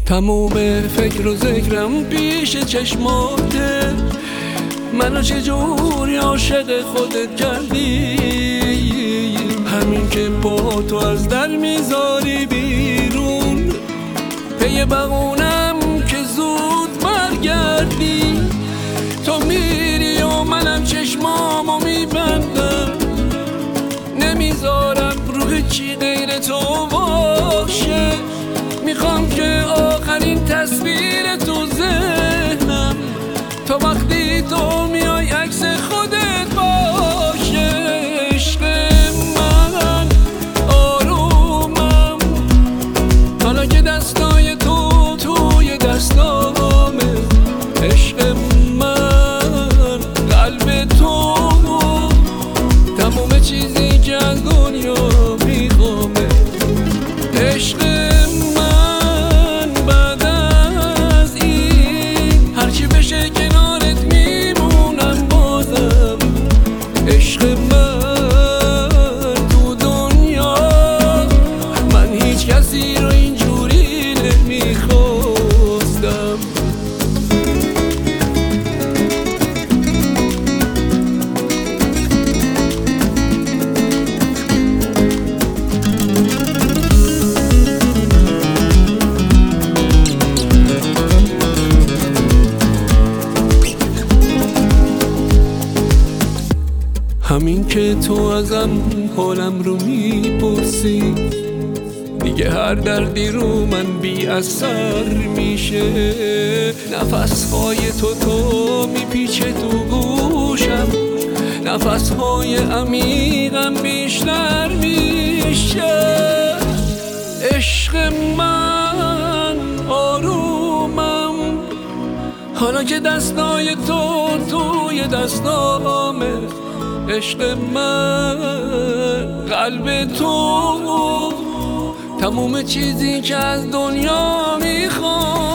تموم فکر و ذکرم پیش چشماته، منو چجوری عاشق خودت کردی؟ همین که با تو از در میذاری بیرون، پی بقونم که زود برگردی. تو میری و منم چشمامو میبندم، نمیذارم روح چی غیر تو باشه. میخوام که آخرین تصویر تو ذهنم تا وقتی تو میای عکس خودت باشه. عشق من آرومم، حالا که دستای تو توی دستامه. عشق من قلب تو تموم چیزی که از دنیا میخوامه. عشق من بعد از این هرچی بشه کنارت میمونم بازم. عشق من تو دنیا من هیچ کسی رو اینجوری نمیخواستم. همین که تو ازم حالم رو میپرسی، دیگه هر دردی رو من بی اثر میشه. نفسهای تو میپیچه تو گوشم، نفسهای عمیقم بیشتر میشه. عشق من آرومم، حالا که دستای تو توی دستامه. عشق من قلب تو تموم چیزی که از دنیا میخوام.